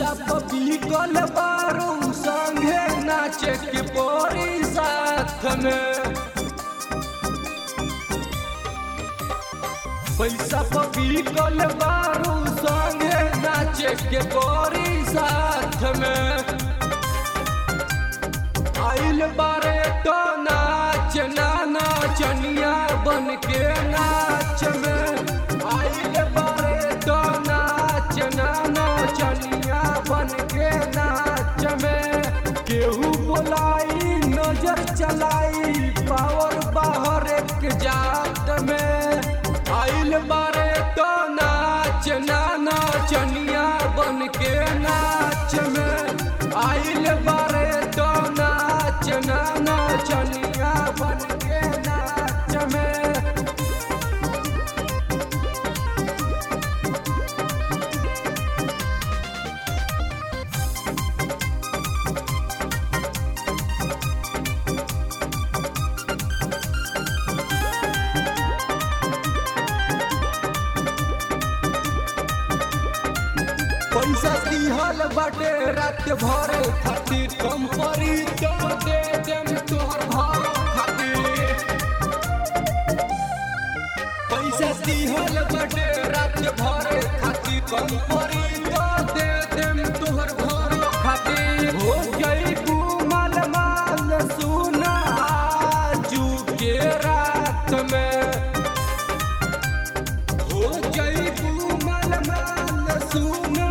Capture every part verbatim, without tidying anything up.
बिकल बारू संगे नाचे के परी साथ में पैसा बिकल बारू संगे नाचे के परी साथ में आइल बारे तो नाच नाना चनिया बन के नाच में आइल बारे तो नाच नाना चनिया बन के नाच में केहू बोलाई नजर चलाई पावर बाहर एक जात में आइल बारे तो नाच नाना चनिया बन के नाच में आइल बारे तो नाच नाना चनिया बन के नाच में पैसा दिहल बाटे रात भर खातिर कम परी तो दे देम तोहर भर खातिर पैसा दिहल बाटे रात भर खातिर कम परी तो दे देम तोहर भर खातिर हो गई कुमल माल सुना आजू के रात में हो गई कुमल माल सुना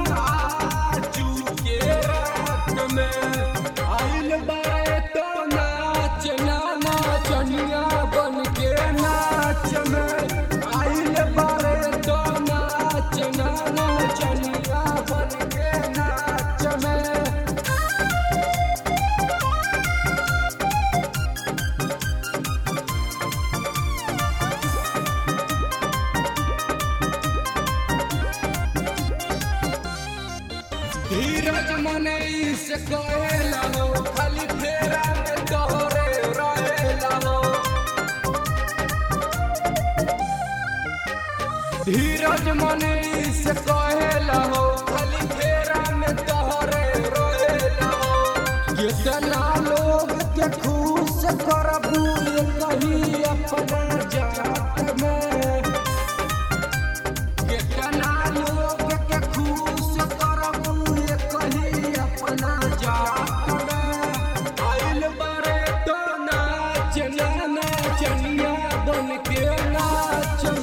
आइल बारे तो नाच नाना चनिया बन के नाच में आइल बारे तो नाच नाना चनिया बन के नाच में धीरज मने से कहेला हो खाली फेरा में तोहरे रहेला हो धीरज मने से कहेला हो खाली फेरा में तोहरे रहेला हो कितना लोग के खुश करबू कहीं अपना जात में कितना लोग के खुश करबू कहीं अपना जात में आइल बारे तो नाच नाना चनिया बन के नाच